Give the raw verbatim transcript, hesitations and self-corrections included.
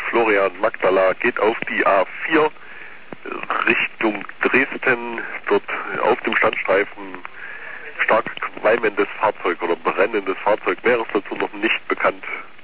Florian Magdala geht auf die A vier Richtung Dresden. Dort auf dem Standstreifen stark qualmendes Fahrzeug oder brennendes Fahrzeug. Mehr ist dazu noch nicht bekannt.